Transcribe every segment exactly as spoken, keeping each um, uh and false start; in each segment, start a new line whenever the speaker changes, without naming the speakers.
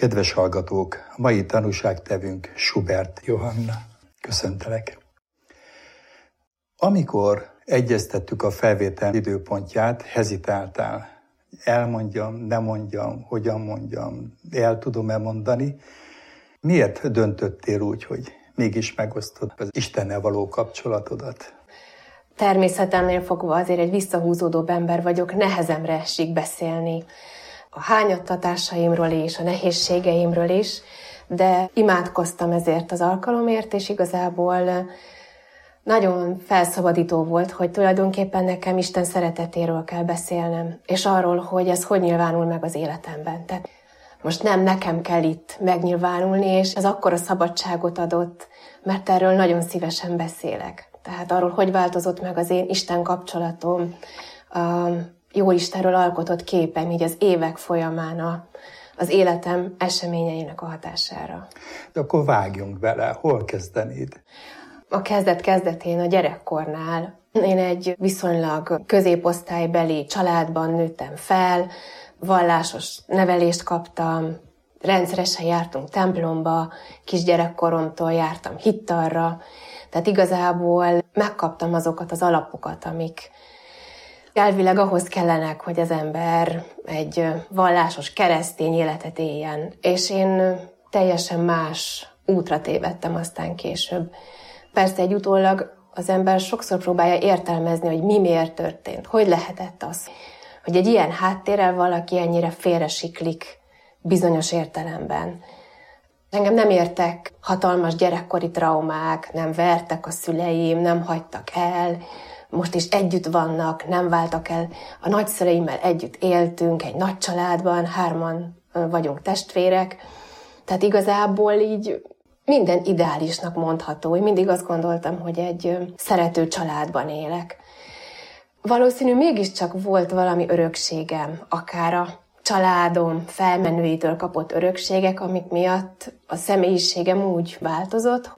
Kedves hallgatók, a mai tanúságtevőnk Schubert Johanna. Köszöntelek! Amikor egyeztettük a felvétel időpontját, hezitáltál. Elmondjam, nem mondjam, hogyan mondjam, el tudom-e mondani. Miért döntöttél úgy, hogy mégis megosztod az Istennel való kapcsolatodat?
Természetemnél fogva azért egy visszahúzódóbb ember vagyok, nehezemre esik beszélni a hányattatásaimról és a nehézségeimről is, de imádkoztam ezért az alkalomért, és igazából nagyon felszabadító volt, hogy tulajdonképpen nekem Isten szeretetéről kell beszélnem, és arról, hogy ez hogy nyilvánul meg az életemben. Tehát most nem nekem kell itt megnyilvánulni, és ez akkora szabadságot adott, mert erről nagyon szívesen beszélek. Tehát arról, hogy változott meg az én Isten kapcsolatom, a jó Istenről alkotott képem, így az évek folyamán a, az életem eseményeinek a hatására.
De akkor vágjunk bele, hol kezdenéd?
A kezdet-kezdetén, a gyerekkornál. Én egy viszonylag középosztálybeli családban nőttem fel, vallásos nevelést kaptam, rendszeresen jártunk templomba, kisgyerekkoromtól jártam hittalra, tehát igazából megkaptam azokat az alapokat, amik elvileg ahhoz kellenek, hogy az ember egy vallásos keresztény életet éljen. És én teljesen más útra tévedtem aztán később. Persze egy utólag az ember sokszor próbálja értelmezni, hogy mi miért történt, hogy lehetett az, hogy egy ilyen háttérrel valaki ennyire félresiklik bizonyos értelemben. Engem nem értek hatalmas gyerekkori traumák, nem vertek a szüleim, nem hagytak el, most is együtt vannak, nem váltak el. A nagyszüleimmel együtt éltünk, egy nagy családban, hárman vagyunk testvérek. Tehát igazából így minden ideálisnak mondható. Én mindig azt gondoltam, hogy egy szerető családban élek. Valószínű mégiscsak volt valami örökségem, akár a családom felmenőitől kapott örökségek, amik miatt a személyiségem úgy változott,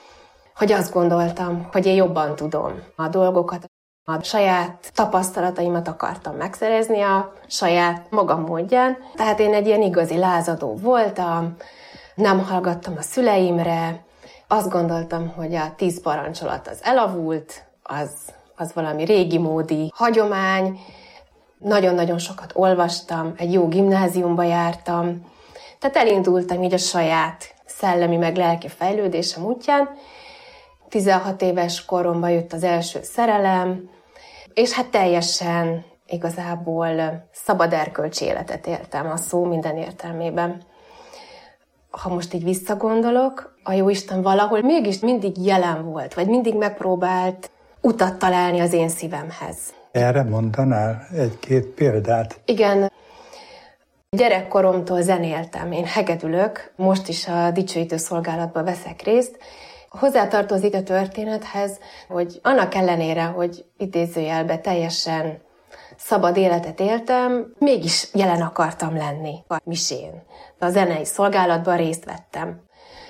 hogy azt gondoltam, hogy én jobban tudom a dolgokat, a saját tapasztalataimat akartam megszerezni a saját magam módján. Tehát én egy ilyen igazi lázadó voltam, nem hallgattam a szüleimre, azt gondoltam, hogy a tíz parancsolat az elavult, az, az valami régi módi hagyomány. Nagyon-nagyon sokat olvastam, egy jó gimnáziumba jártam, tehát elindultam így a saját szellemi meg lelki fejlődésem útján. tizenhat éves koromban jött az első szerelem, és hát teljesen igazából szabad erkölcsi életet éltem a szó minden értelmében. Ha most így visszagondolok, a Jóisten valahol mégis mindig jelen volt, vagy mindig megpróbált utat találni az én szívemhez.
Erre mondanál egy-két példát?
Igen. Gyerekkoromtól zenéltem, én hegedülök, most is a dicsőítő szolgálatban veszek részt. Hozzátartozik a történethez, hogy annak ellenére, hogy idézőjelbe teljesen szabad életet éltem, mégis jelen akartam lenni a misén. A zenei szolgálatban részt vettem.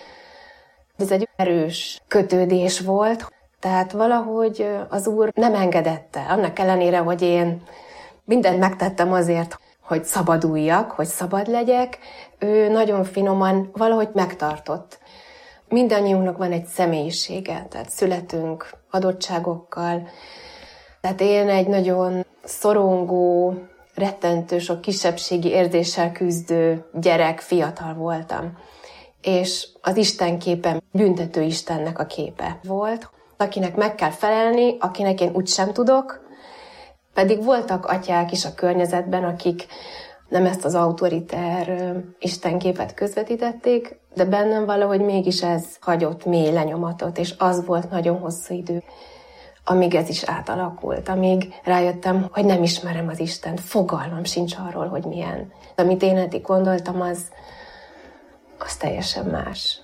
Ez egy erős kötődés volt, tehát valahogy az Úr nem engedette, annak ellenére, hogy én mindent megtettem azért, hogy szabaduljak, hogy szabad legyek, ő nagyon finoman valahogy megtartott. Mindannyiunknak van egy személyisége, tehát születünk adottságokkal. Tehát én egy nagyon szorongó, rettentő, sok kisebbségi érzéssel küzdő gyerek, fiatal voltam. És az Isten képe büntető Istennek a képe volt, akinek meg kell felelni, akinek én úgysem tudok, pedig voltak atyák is a környezetben, akik nem ezt az autoriter istenképet közvetítették, de bennem valahogy mégis ez hagyott mély lenyomatot, és az volt nagyon hosszú idő, amíg ez is átalakult, amíg rájöttem, hogy nem ismerem az Istent, fogalmam sincs arról, hogy milyen. Amit én eddig gondoltam, az, az teljesen más.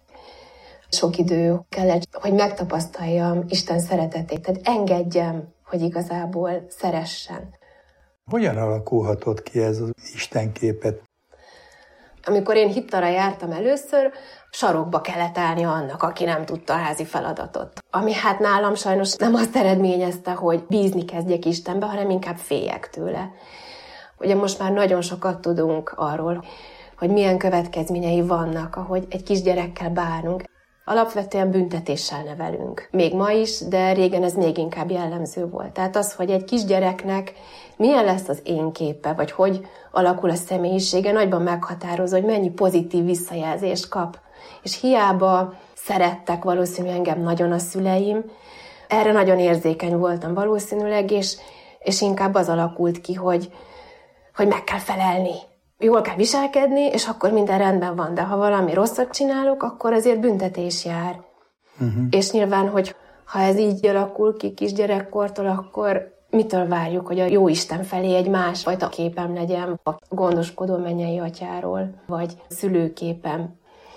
Sok idő kellett, hogy megtapasztaljam Isten szeretetét, tehát engedjem, hogy igazából szeressen.
Hogyan alakulhatott ki ez az istenképet?
Amikor én hittalra jártam először, sarokba kellett állni annak, aki nem tudta a házi feladatot. Ami hát nálam sajnos nem azt eredményezte, hogy bízni kezdjek Istenbe, hanem inkább féljek tőle. Ugye most már nagyon sokat tudunk arról, hogy milyen következményei vannak, ahogy egy kisgyerekkel bánunk. Alapvetően büntetéssel nevelünk. Még ma is, de régen ez még inkább jellemző volt. Tehát az, hogy egy kisgyereknek milyen lesz az én képe, vagy hogy alakul a személyisége, nagyban meghatározó, hogy mennyi pozitív visszajelzést kap. És hiába szerettek valószínűleg engem nagyon a szüleim, erre nagyon érzékeny voltam valószínűleg, és, és inkább az alakult ki, hogy, hogy meg kell felelni. Jól kell viselkedni, és akkor minden rendben van, de ha valami rosszat csinálok, akkor azért büntetés jár. Uh-huh. És nyilván, hogy ha ez így alakul ki kisgyerekkortól, akkor mitől várjuk, hogy a Jóisten felé egy másfajta képem legyen, a gondoskodó mennyei atyáról, vagy szülőképem.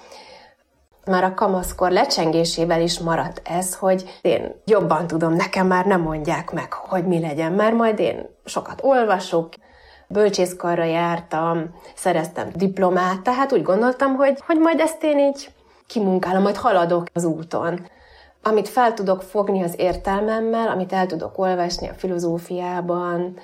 Már a kamaszkor lecsengésével is maradt ez, hogy én jobban tudom, nekem már nem mondják meg, hogy mi legyen, mert majd én sokat olvasok, bölcsészkarra jártam, szereztem diplomát, tehát úgy gondoltam, hogy, hogy majd ezt én így kimunkálom, majd haladok az úton. Amit fel tudok fogni az értelmemmel, amit el tudok olvasni a filozófiában,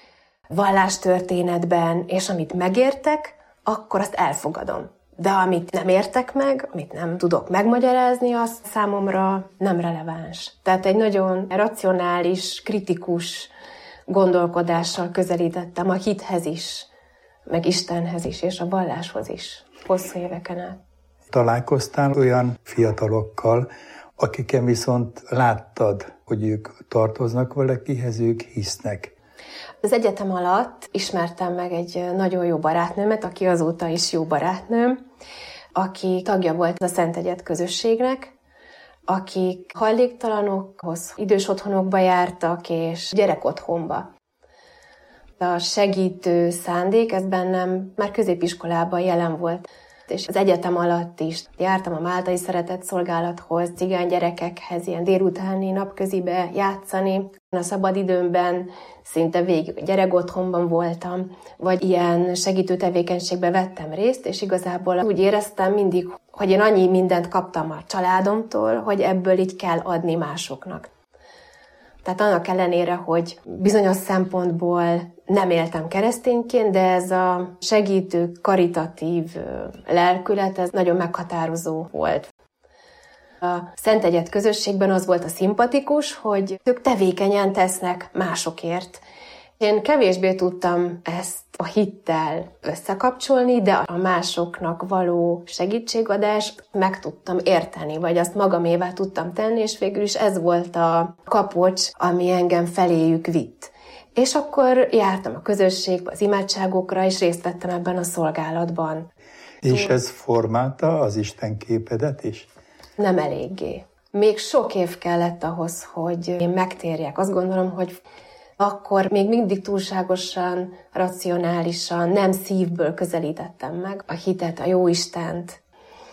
vallástörténetben, és amit megértek, akkor azt elfogadom. De amit nem értek meg, amit nem tudok megmagyarázni, az számomra nem releváns. Tehát egy nagyon racionális, kritikus gondolkodással közelítettem a hithez is, meg Istenhez is, és a valláshoz is, hosszú éveken át.
Találkoztál olyan fiatalokkal, akiken viszont láttad, hogy ők tartoznak valakihez, ők hisznek.
Az egyetem alatt ismertem meg egy nagyon jó barátnőmet, aki azóta is jó barátnőm, aki tagja volt a Szent Egyed közösségnek, akik hajléktalanokhoz, idős otthonokba jártak, és gyerekotthonba. A segítő szándék, ez bennem már középiskolában jelen volt, és az egyetem alatt is jártam a Máltai Szeretett Szolgálathoz, cigány gyerekekhez, ilyen délutáni napközibe játszani. A szabadidőmben szinte végig a gyerekotthonban voltam, vagy ilyen segítő tevékenységben vettem részt, és igazából úgy éreztem mindig, hogy én annyi mindent kaptam a családomtól, hogy ebből így kell adni másoknak. Tehát annak ellenére, hogy bizonyos szempontból nem éltem keresztényként, de ez a segítő, karitatív lelkület, ez nagyon meghatározó volt. A Szent Egyed közösségben az volt a szimpatikus, hogy ők tevékenyen tesznek másokért. Én kevésbé tudtam ezt a hittel összekapcsolni, de a másoknak való segítségadást meg tudtam érteni, vagy azt magamévá tudtam tenni, és végül is ez volt a kapocs, ami engem feléjük vitt. És akkor jártam a közösségbe, az imádságokra, és részt vettem ebben a szolgálatban.
És ez formálta az Isten képedet is?
Nem eléggé. Még sok év kellett ahhoz, hogy én megtérjek. Azt gondolom, hogy akkor még mindig túlságosan, racionálisan, nem szívből közelítettem meg a hitet, a Jóistent.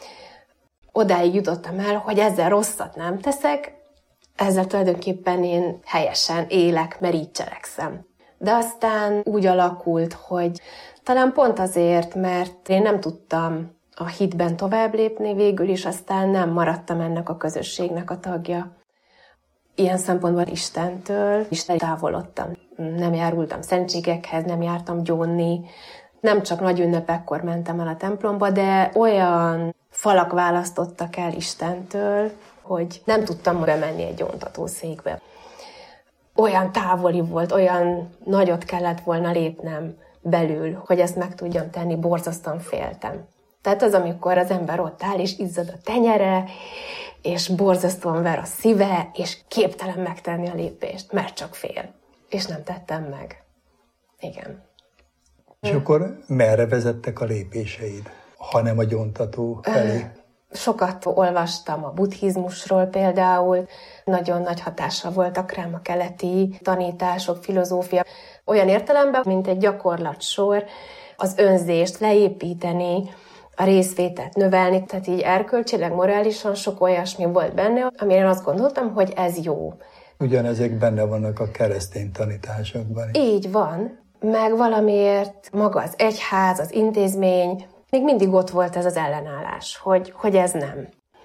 Odáig jutottam el, hogy ezzel rosszat nem teszek, ezzel tulajdonképpen én helyesen élek, mert így cselekszem. De aztán úgy alakult, hogy talán pont azért, mert én nem tudtam a hitben tovább lépni, végül is aztán nem maradtam ennek a közösségnek a tagja. Ilyen szempontból Istentől is távolodtam. Nem járultam szentségekhez, nem jártam gyónni, nem csak nagy ünnepekkor mentem el a templomba, de olyan falak választottak el Istentől, hogy nem tudtam bemenni egy gyóntatószékbe. Olyan távoli volt, olyan nagyot kellett volna lépnem belül, hogy ezt meg tudjam tenni, borzasztóan féltem. Tehát az, amikor az ember ott áll, és izzad a tenyere, és borzasztóan ver a szíve, és képtelen megtenni a lépést, mert csak fél. És nem tettem meg. Igen.
És akkor merre vezettek a lépéseid, hanem a gyóntató felé?
Sokat olvastam a buddhizmusról például, nagyon nagy hatással voltak rám a keleti tanítások, filozófia. Olyan értelemben, mint egy gyakorlatsor, az önzést leépíteni, a részvételt növelni, tehát így erkölcsileg, morálisan sok olyasmi volt benne, amire én azt gondoltam, hogy ez jó.
Ugyanezek benne vannak a keresztény tanításokban.
Így van, meg valamiért maga az egyház, az intézmény, még mindig ott volt ez az ellenállás, hogy, hogy ez nem.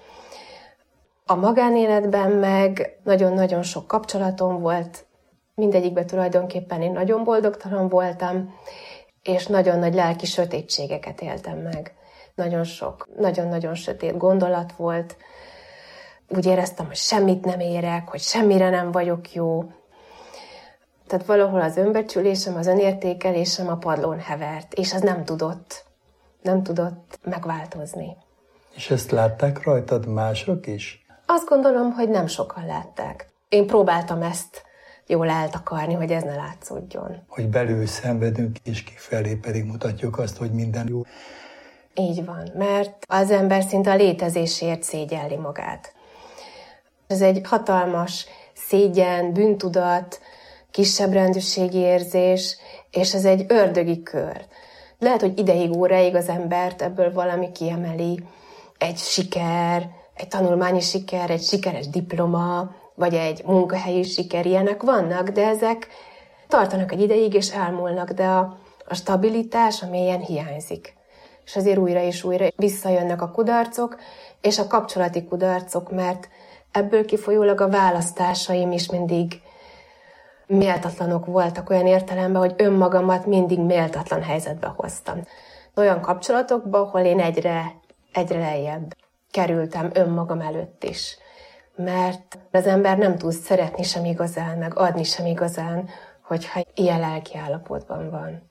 A magánéletben meg nagyon-nagyon sok kapcsolatom volt, mindegyikben tulajdonképpen én nagyon boldogtalan voltam, és nagyon nagy lelki sötétségeket éltem meg. Nagyon sok, nagyon-nagyon sötét gondolat volt. Úgy éreztem, hogy semmit nem érek, hogy semmire nem vagyok jó. Tehát valahol az önbecsülésem, az önértékelésem a padlón hevert, és az nem tudott, nem tudott megváltozni.
És ezt látták rajtad mások is?
Azt gondolom, hogy nem sokan látták. Én próbáltam ezt jól eltakarni, hogy ez ne látszódjon.
Hogy belül szenvedünk, és kifelé pedig mutatjuk azt, hogy minden jó.
Így van, mert az ember szinte a létezésért szégyelli magát. Ez egy hatalmas szégyen, bűntudat, kisebbrendűségi érzés, és ez egy ördögi kör. Lehet, hogy ideig, óráig az embert ebből valami kiemeli, egy siker, egy tanulmányi siker, egy sikeres diploma, vagy egy munkahelyi siker, ilyenek vannak, de ezek tartanak egy ideig, és elmúlnak, de a, a stabilitás a mélyen hiányzik. És azért újra és újra visszajönnek a kudarcok, és a kapcsolati kudarcok, mert ebből kifolyólag a választásaim is mindig méltatlanok voltak olyan értelemben, hogy önmagamat mindig méltatlan helyzetbe hoztam. Olyan kapcsolatokba, ahol én egyre, egyre lejjebb kerültem önmagam előtt is. Mert az ember nem tud szeretni sem igazán, meg adni sem igazán, hogyha ilyen lelki állapotban van.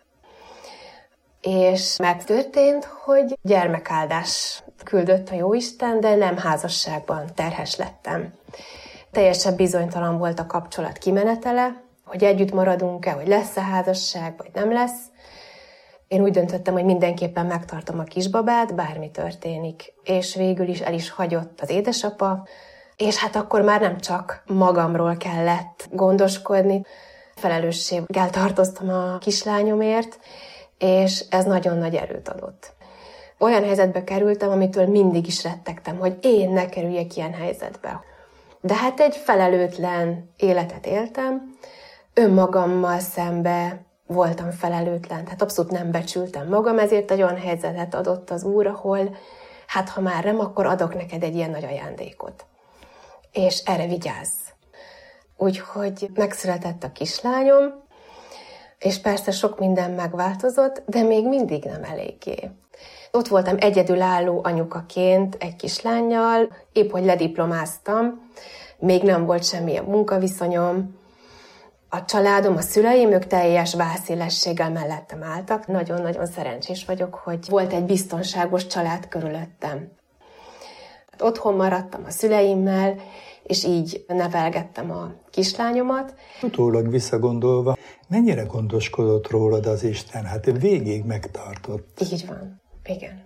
És megtörtént, hogy gyermekáldás küldött a Jóisten, de nem házasságban terhes lettem. Teljesen bizonytalan volt a kapcsolat kimenetele, hogy együtt maradunk-e, hogy lesz-e házasság, vagy nem lesz. Én úgy döntöttem, hogy mindenképpen megtartom a kisbabát, bármi történik. És végül is el is hagyott az édesapa, és hát akkor már nem csak magamról kellett gondoskodni, felelősséggel tartoztam a kislányomért, és ez nagyon nagy erőt adott. Olyan helyzetbe kerültem, amitől mindig is rettegtem, hogy én ne kerüljek ilyen helyzetbe. De hát egy felelőtlen életet éltem, önmagammal szembe voltam felelőtlen, tehát abszolút nem becsültem magam, ezért egy olyan helyzetet adott az Úr, ahol hát ha már nem, akkor adok neked egy ilyen nagy ajándékot. És erre vigyázz. Úgyhogy megszületett a kislányom, és persze sok minden megváltozott, de még mindig nem eléggé. Ott voltam egyedülálló anyukaként egy kislánnyal, épp hogy lediplomáztam, még nem volt semmilyen munkaviszonyom. A családom, a szüleim, ők teljes vászélességgel mellettem álltak. Nagyon-nagyon szerencsés vagyok, hogy volt egy biztonságos család körülöttem. Otthon maradtam a szüleimmel, és így nevelgettem a kislányomat.
Utólag visszagondolva, mennyire gondoskodott rólad az Isten? Hát végig megtartott.
Így van, igen.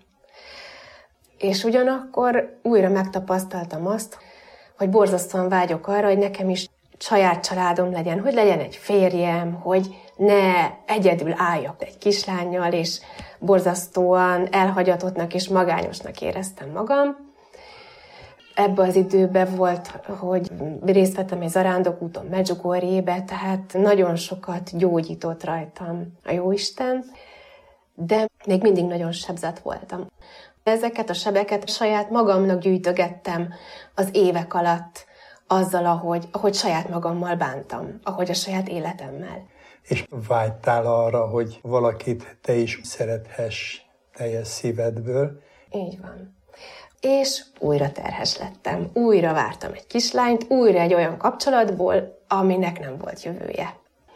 És ugyanakkor újra megtapasztaltam azt, hogy borzasztóan vágyok arra, hogy nekem is saját családom legyen, hogy legyen egy férjem, hogy ne egyedül álljak egy kislánnyal, és borzasztóan elhagyatottnak és magányosnak éreztem magam. Ebben az időben volt, hogy részt vettem egy zarándokúton Medjugorjébe, tehát nagyon sokat gyógyított rajtam a Jóisten, de még mindig nagyon sebzett voltam. Ezeket a sebeket saját magamnak gyűjtögettem az évek alatt, azzal, ahogy, ahogy saját magammal bántam, ahogy a saját életemmel.
És vágytál arra, hogy valakit te is szerethess teljes szívedből.
Így van. És újra terhes lettem. Újra vártam egy kislányt, újra egy olyan kapcsolatból, aminek nem volt jövője.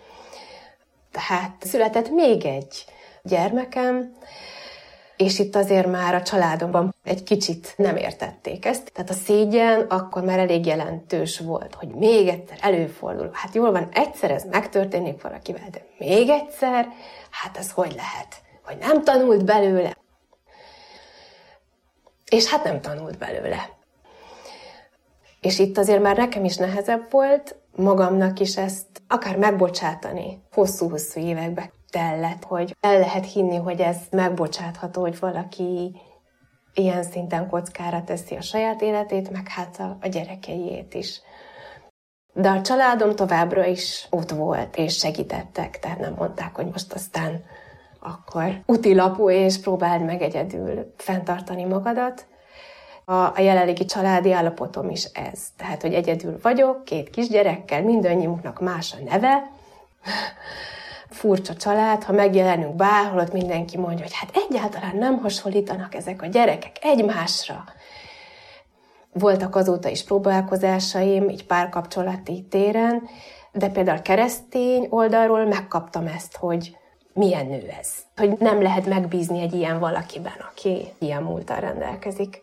Tehát született még egy gyermekem, és itt azért már a családomban egy kicsit nem értették ezt. Tehát a szégyen akkor már elég jelentős volt, hogy még egyszer előfordul. Hát jól van, egyszer ez megtörténik valakivel, de még egyszer? Hát ez hogy lehet? Hogy nem tanult belőle? És hát nem tanult belőle. És itt azért már nekem is nehezebb volt, magamnak is ezt akár megbocsátani. Hosszú-hosszú évekbe tellett, hogy el lehet hinni, hogy ez megbocsátható, hogy valaki ilyen szinten kockára teszi a saját életét, meg hát a, a gyerekeiét is. De a családom továbbra is ott volt, és segítettek, tehát nem mondták, hogy most aztán akkor útilapú, és próbáld meg egyedül fenntartani magadat. A, a jelenlegi családi állapotom is ez. Tehát, hogy egyedül vagyok, két kisgyerekkel, mindannyiunknak más a neve, furcsa család, ha megjelenünk bárhol, ott mindenki mondja, hogy hát egyáltalán nem hasonlítanak ezek a gyerekek egymásra. Voltak azóta is próbálkozásaim, így párkapcsolati téren, de például keresztény oldalról megkaptam ezt, hogy milyen nő ez. Hogy nem lehet megbízni egy ilyen valakiben, aki ilyen múlttal rendelkezik.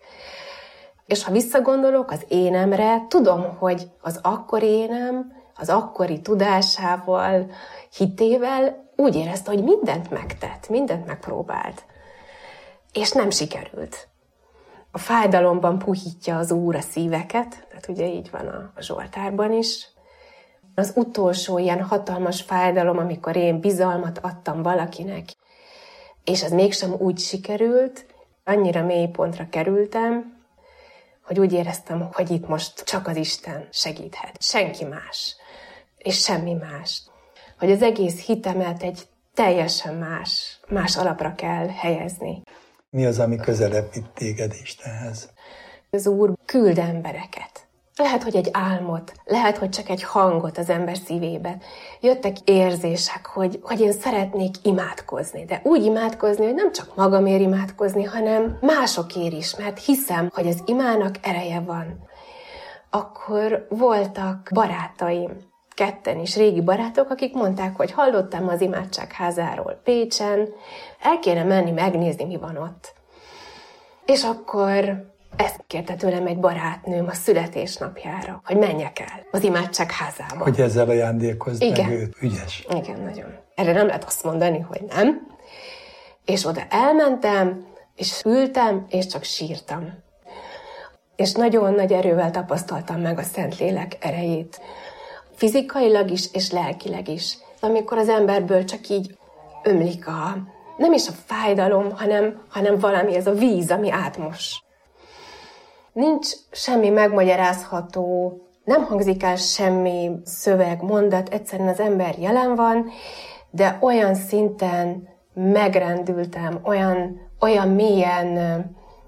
És ha visszagondolok az énemre, tudom, hogy az akkori énem, az akkori tudásával, hitével úgy érezte, hogy mindent megtett, mindent megpróbált. És nem sikerült. A fájdalomban puhítja az Úr a szíveket, tehát ugye így van a Zsoltárban is. Az utolsó ilyen hatalmas fájdalom, amikor én bizalmat adtam valakinek, és ez mégsem úgy sikerült, annyira mély pontra kerültem, hogy úgy éreztem, hogy itt most csak az Isten segíthet. Senki más, és semmi más. Hogy az egész hitemet egy teljesen más, más alapra kell helyezni.
Mi az, ami közelebb vitt téged Istenhez?
Az Úr küld embereket. Lehet, hogy egy álmot, lehet, hogy csak egy hangot az ember szívében. Jöttek érzések, hogy, hogy én szeretnék imádkozni, de úgy imádkozni, hogy nem csak magamért imádkozni, hanem másokért is, mert hiszem, hogy az imának ereje van. Akkor voltak barátaim, ketten is régi barátok, akik mondták, hogy hallottam az imádságházáról Pécsen, el kéne menni megnézni, mi van ott. És akkor ezt kérte tőlem egy barátnőm a születésnapjára, hogy menjek el az imádságházába.
Hogy ezzel ajándékozd
Igen.
meg őt. Ügyes.
Igen, nagyon. Erre nem lehet azt mondani, hogy nem. És oda elmentem, és ültem, és csak sírtam. És nagyon nagy erővel tapasztaltam meg a Szentlélek erejét. Fizikailag is, és lelkileg is. Amikor az emberből csak így ömlik a, nem is a fájdalom, hanem, hanem valami, ez a víz, ami átmos. Nincs semmi megmagyarázható, nem hangzik el semmi szöveg, mondat, egyszerűen az ember jelen van, de olyan szinten megrendültem, olyan, olyan mélyen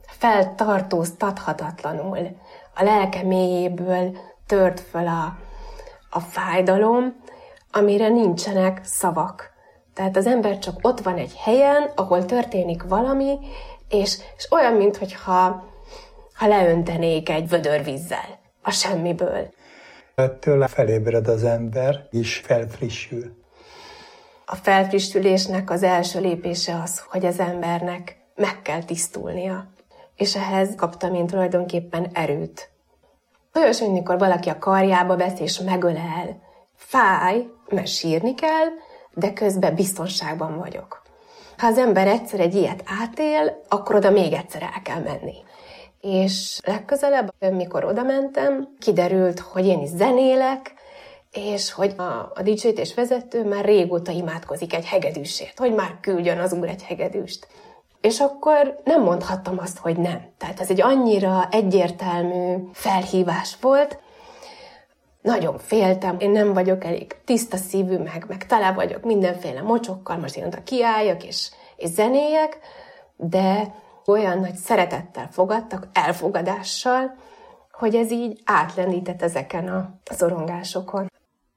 feltartóztathatatlanul. A lelke mélyéből tört föl a, a fájdalom, amire nincsenek szavak. Tehát az ember csak ott van egy helyen, ahol történik valami, és, és olyan, minthogyha ha leöntenék egy vödör vízzel a semmiből.
Ettől felébred az ember, és felfrissül.
A felfrissülésnek az első lépése az, hogy az embernek meg kell tisztulnia. És ehhez kaptam én tulajdonképpen erőt. Olyas, amikor valaki a karjába vesz és megölel. Fáj, mert sírni kell, de közben biztonságban vagyok. Ha az ember egyszer egy ilyet átél, akkor oda még egyszer el kell menni. És legközelebb, amikor oda mentem, kiderült, hogy én is zenélek, és hogy a, a dicsőítés vezető már régóta imádkozik egy hegedűsért, hogy már küldjön az Úr egy hegedűst. És akkor nem mondhattam azt, hogy nem. Tehát ez egy annyira egyértelmű felhívás volt. Nagyon féltem, én nem vagyok elég tiszta szívű, meg, meg tele vagyok mindenféle mocsokkal, most én oda kiálljak és, és zenéjek, de olyan nagy szeretettel fogadtak, elfogadással, hogy ez így átlendített ezeken a szorongásokon.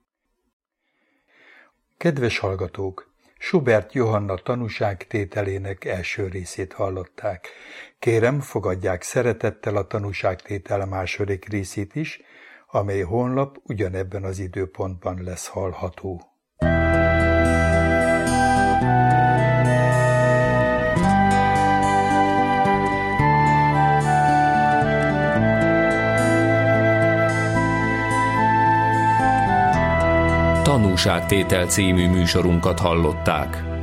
Kedves hallgatók! Schubert Johanna tanúságtételének első részét hallották. Kérem, fogadják szeretettel a tanúságtétel második részét is, amely holnap ugyanebben az időpontban lesz hallható.
Tanúságtétel című műsorunkat hallották.